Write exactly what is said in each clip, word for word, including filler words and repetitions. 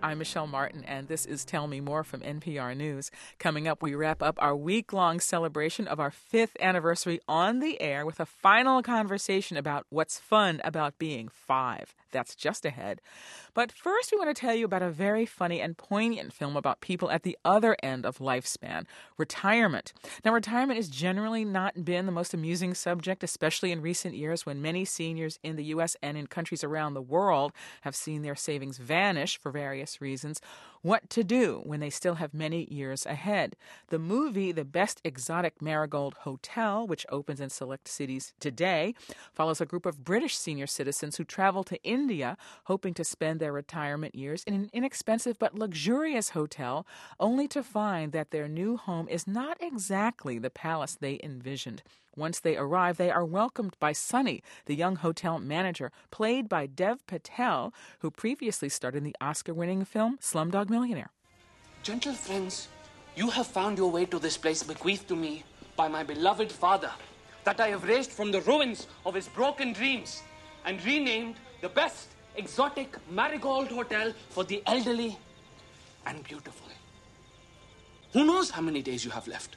I'm Michelle Martin, and this is Tell Me More from N P R News. Coming up, we wrap up our week-long celebration of our fifth anniversary on the air with a final conversation about what's fun about being five. That's just ahead. But first, we want to tell you about a very funny and poignant film about people at the other end of lifespan, retirement. Now, retirement has generally not been the most amusing subject, especially in recent years when many seniors in the U S and in countries around the world have seen their savings vanish for various reasons. What to do when they still have many years ahead? The movie, The Best Exotic Marigold Hotel, which opens in select cities today, follows a group of British senior citizens who travel to India hoping to spend their retirement years in an inexpensive but luxurious hotel, only to find that their new home is not exactly the palace they envisioned. Once they arrive, they are welcomed by Sunny, the young hotel manager, played by Dev Patel, who previously starred in the Oscar-winning film Slumdog Millionaire. Gentle friends, you have found your way to this place bequeathed to me by my beloved father, that I have raised from the ruins of his broken dreams and renamed the Best Exotic Marigold Hotel for the elderly and beautiful. Who knows how many days you have left?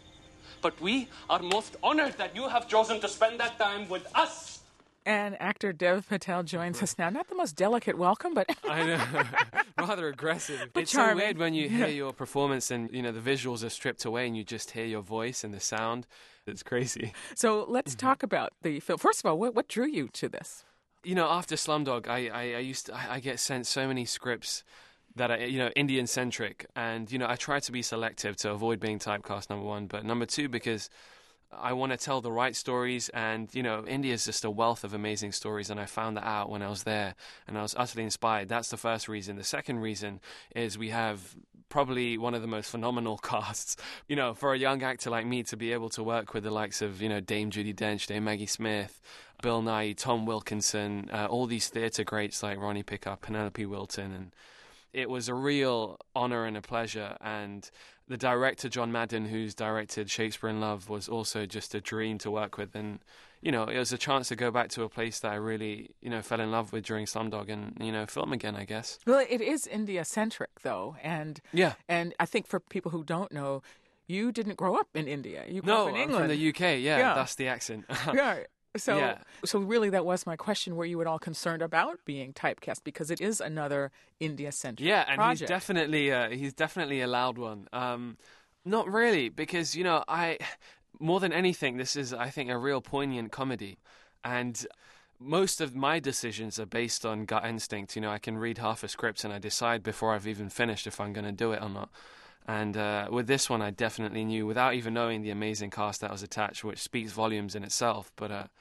But we are most honored that you have chosen to spend that time with us. And actor Dev Patel joins us now. Not the most delicate welcome, but I know, rather aggressive. But it's charming. so weird when you hear your performance and you know the visuals are stripped away and you just hear your voice and the sound. It's crazy. So let's talk about the film. First of all, what, what drew you to this? You know, after Slumdog, I I, I used to, I, I get sent so many scripts that are, you know, Indian-centric. And, you know, I try to be selective to avoid being typecast, number one. But number two, because I want to tell the right stories. And, you know, India is just a wealth of amazing stories. And I found that out when I was there. And I was utterly inspired. That's the first reason. The second reason is we have probably one of the most phenomenal casts. You know, for a young actor like me to be able to work with the likes of, you know, Dame Judi Dench, Dame Maggie Smith, Bill Nighy, Tom Wilkinson, uh, all these theatre greats like Ronnie Pickup, Penelope Wilton, and it was a real honour and a pleasure. And the director, John Madden, who's directed Shakespeare in Love, was also just a dream to work with. And, you know, it was a chance to go back to a place that I really, you know, fell in love with during Slumdog and, you know, film again, I guess. Well, it is India-centric, though. And, yeah. And I think for people who don't know, you didn't grow up in India. You grew no, up in I'm England. from the U K, yeah, yeah. That's the accent. Yeah. So, yeah. so really, that was my question: were you at all concerned about being typecast, because it is another India-centric yeah, and project? he's definitely uh, he's definitely a loud one. Um, not really, because you know, I more than anything, this is I think a real poignant comedy, and most of my decisions are based on gut instinct. You know, I can read half a script and I decide before I've even finished if I'm going to do it or not. And uh, with this one, I definitely knew, without even knowing the amazing cast that was attached, which speaks volumes in itself. But uh,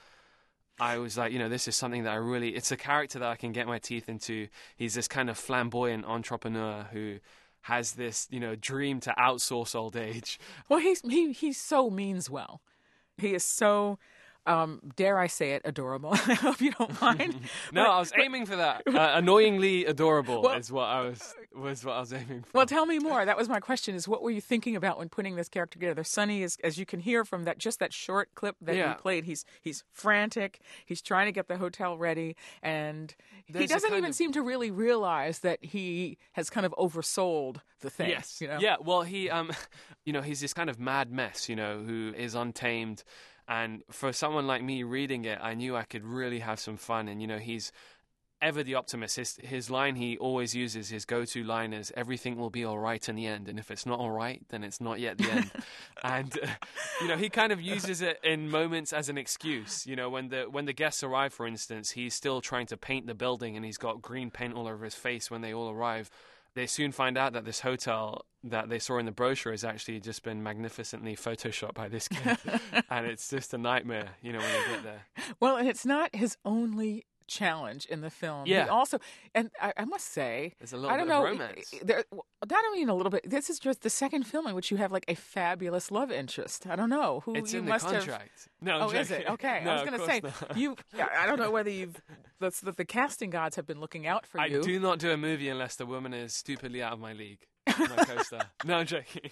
I was like, you know, this is something that I really... It's a character that I can get my teeth into. He's this kind of flamboyant entrepreneur who has this, you know, dream to outsource old age. Well, he's, he, he so means well. He is so... Um, dare I say it, adorable. I hope you don't mind. no, but, I was but, aiming for that. Uh, annoyingly adorable well, is what I was was what I was aiming for. Well, tell me more. That was my question: is what were you thinking about when putting this character together? Sunny is, as you can hear from that, just that short clip that yeah. you played. He's he's frantic. He's trying to get the hotel ready, and There's he doesn't even of... seem to really realize that he has kind of oversold the thing. Yes. You know? Yeah. Well, he, um, you know, he's this kind of mad mess, you know, who is untamed. And for someone like me reading it, I knew I could really have some fun. And, you know, he's ever the optimist. His, his line he always uses, his go-to line is, everything will be all right in the end. And if it's not all right, then it's not yet the end. and, uh, you know, he kind of uses it in moments as an excuse. You know, when the when the guests arrive, for instance, he's still trying to paint the building and he's got green paint all over his face when they all arrive. They soon find out that this hotel that they saw in the brochure has actually just been magnificently photoshopped by this kid. And it's just a nightmare, you know, when you get there. Well, and it's not his only challenge in the film. Yeah. He also, and I, I must say, there's a little I don't bit know, of romance. There, not only in a little bit. This is just the second film in which you have like a fabulous love interest. I don't know who it's you in must the contract. have. No, I'm oh, joking. is it? Okay, no, I was going to say not. you. I don't know whether you've. That's that the casting gods have been looking out for I you. I do not do a movie unless the woman is stupidly out of my league. My co-star. No, I'm joking.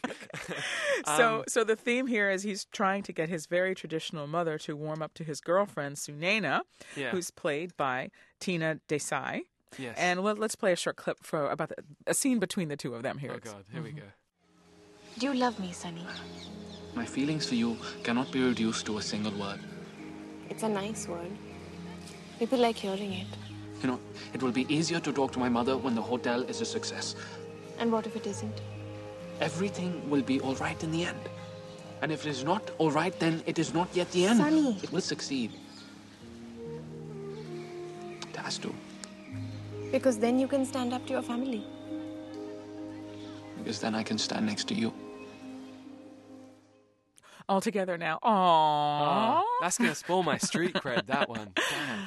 so, um, so the theme here is he's trying to get his very traditional mother to warm up to his girlfriend Sunaina, yeah. who's played by Tina Desai. Yes. And let, let's play a short clip for about the, a scene between the two of them here. Oh It's- God, here we go. Do you love me, Sunny? My feelings for you cannot be reduced to a single word. It's a nice word. People like hearing it. You know, it will be easier to talk to my mother when the hotel is a success. And what if it isn't? Everything will be all right in the end. And if it is not all right, then it is not yet the end. Sunny. It will succeed. It has to. Because then you can stand up to your family. Because then I can stand next to you. All together now. Aww. Oh, that's going to spoil my street cred, that one. Damn.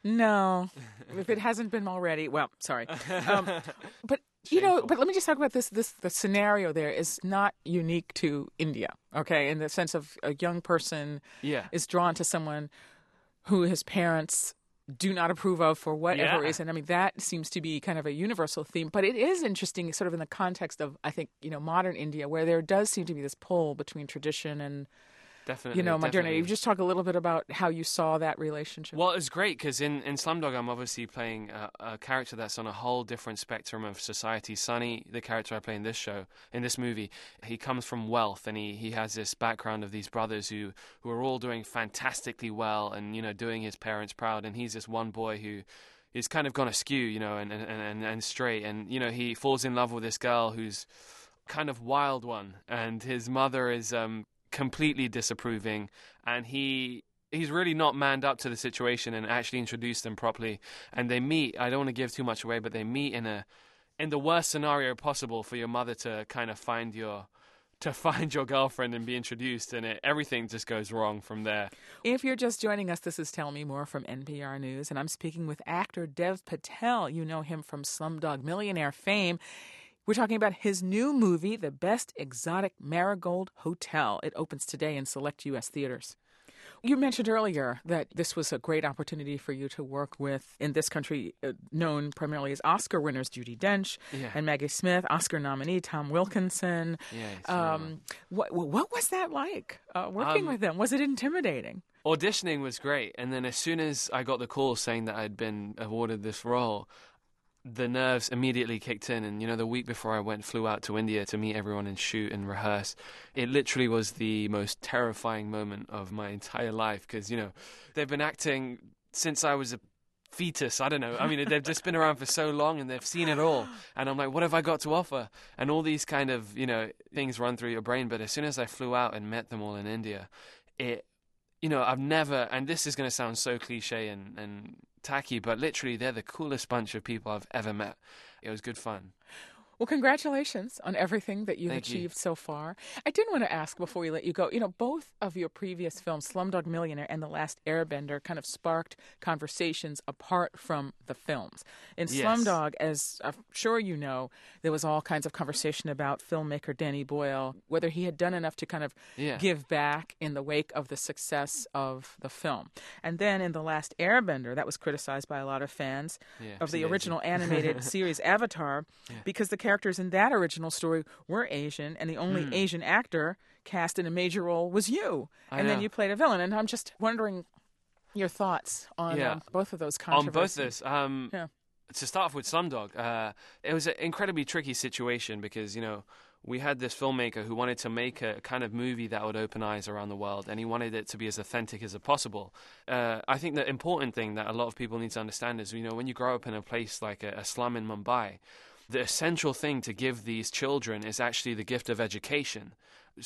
No, if it hasn't been already. Well, sorry. Um, but, you know, Shameful. but let me just talk about this. This the scenario there is not unique to India, okay, in the sense of a young person Yeah. is drawn to someone who his parents do not approve of for whatever Yeah. reason. I mean, that seems to be kind of a universal theme, but it is interesting sort of in the context of, I think, you know, modern India, where there does seem to be this pull between tradition and, Definitely. you know, modernity. definitely. You just talk a little bit about how you saw that relationship. Well, it's great because in, in Slumdog, I'm obviously playing a, a character that's on a whole different spectrum of society. Sonny, the character I play in this show, in this movie, he comes from wealth and he, he has this background of these brothers who, who are all doing fantastically well and, you know, doing his parents proud. And he's this one boy who is kind of gone askew, you know, and, and, and, and straight. And, you know, he falls in love with this girl who's kind of wild one. And his mother is um, completely disapproving. And he he's really not manned up to the situation and actually introduced them properly. And they meet. I don't want to give too much away, but they meet in a in the worst scenario possible for your mother to kind of find your to find your girlfriend and be introduced, and it, everything just goes wrong from there. If you're just joining us, this is Tell Me More from N P R News, and I'm speaking with actor Dev Patel. You know him from Slumdog Millionaire fame. We're talking about his new movie, The Best Exotic Marigold Hotel. It opens today in select U S theaters. You mentioned earlier that this was a great opportunity for you to work with, in this country, uh, known primarily as Oscar winners Judi Dench Yeah. and Maggie Smith, Oscar nominee Tom Wilkinson. Yeah, it's Um, what, what was that like, uh, working Um, with them? Was it intimidating? Auditioning was great, and then as soon as I got the call saying that I'd been awarded this role, the nerves immediately kicked in. And, you know, the week before I went, flew out to India to meet everyone and shoot and rehearse. It literally was the most terrifying moment of my entire life because, you know, they've been acting since I was a fetus. I don't know. I mean, they've just been around for so long and they've seen it all. And I'm like, what have I got to offer? And all these kind of, you know, things run through your brain. But as soon as I flew out and met them all in India, it, you know, I've never, and this is going to sound so cliche and, and tacky, but literally they're the coolest bunch of people I've ever met. It was good fun. Well, congratulations on everything that you've Thank you. achieved so far. I did want to ask before we let you go, you know, both of your previous films, Slumdog Millionaire and The Last Airbender, kind of sparked conversations apart from the films. In Yes. Slumdog, as I'm sure you know, there was all kinds of conversation about filmmaker Danny Boyle, whether he had done enough to kind of Yeah. give back in the wake of the success of the film. And then in The Last Airbender, that was criticized by a lot of fans Yeah, of the too lazy. original animated series Avatar, because the characters in that original story were Asian, and the only Asian actor cast in a major role was you. I and then know. you played a villain. And I'm just wondering your thoughts on Yeah. um, both of those On controversies. both this, um, Yeah. to start off with Slumdog, uh, it was an incredibly tricky situation because, you know, we had this filmmaker who wanted to make a kind of movie that would open eyes around the world, and he wanted it to be as authentic as possible. Uh, I think the important thing that a lot of people need to understand is, you know, when you grow up in a place like a, a slum in Mumbai, the essential thing to give these children is actually the gift of education.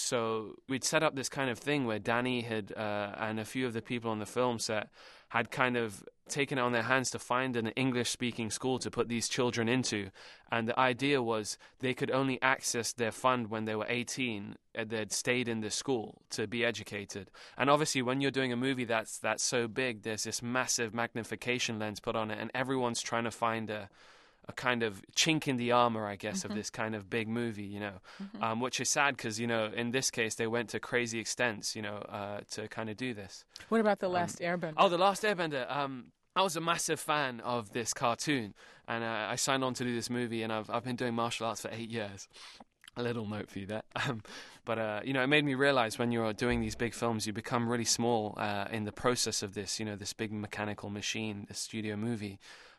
So we'd set up this kind of thing where Danny had uh, and a few of the people on the film set had kind of taken it on their hands to find an English-speaking school to put these children into. And the idea was they could only access their fund when they were eighteen and they'd stayed in the school to be educated. And obviously when you're doing a movie that's that's so big, there's this massive magnification lens put on it, and everyone's trying to find a a kind of chink in the armor, I guess, Mm-hmm. of this kind of big movie, you know, um, which is sad because, you know, in this case, they went to crazy extents, you know, uh, to kind of do this. What about The Last Airbender? Oh, The Last Airbender. Um, I was a massive fan of this cartoon, and uh, I signed on to do this movie, and I've I've been doing martial arts for eight years. A little note for you there. Um, but, uh, you know, it made me realize when you're doing these big films, you become really small uh, in the process of this, you know, this big mechanical machine, this studio movie.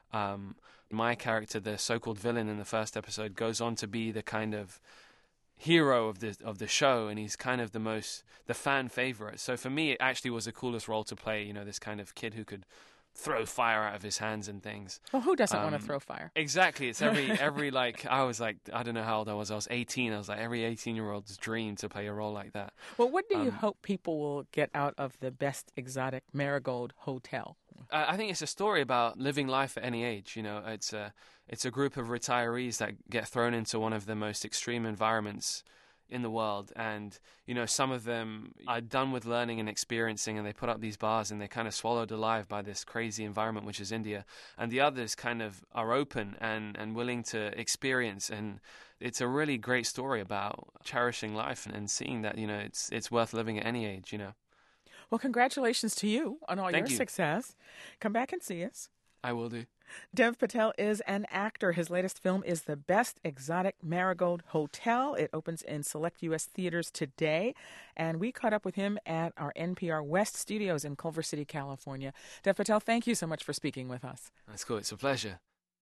Um, my character, the so-called villain in the first episode, goes on to be the kind of hero of the of the show, and he's kind of the most the fan favorite. So for me, it actually was the coolest role to play. You know, this kind of kid who could throw fire out of his hands and things. Well, who doesn't Um, want to throw fire? Exactly. It's every every like I was like I don't know how old I was. I was eighteen. I was like every eighteen-year-old's dream to play a role like that. Well, what do you um, hope people will get out of the Best Exotic Marigold Hotel? Uh, I think it's a story about living life at any age. You know, it's a it's a group of retirees that get thrown into one of the most extreme environments in the world, and you know, some of them are done with learning and experiencing, and they put up these bars and they're kind of swallowed alive by this crazy environment which is India, and the others kind of are open and and willing to experience. And it's a really great story about cherishing life and, and seeing that, you know, it's it's worth living at any age, you know. Well, congratulations to you on all Thank your you. success. Come back and see us. I will do. Dev Patel is an actor. His latest film is The Best Exotic Marigold Hotel. It opens in select U S theaters today. And we caught up with him at our N P R West studios in Culver City, California. Dev Patel, thank you so much for speaking with us. That's cool. It's a pleasure.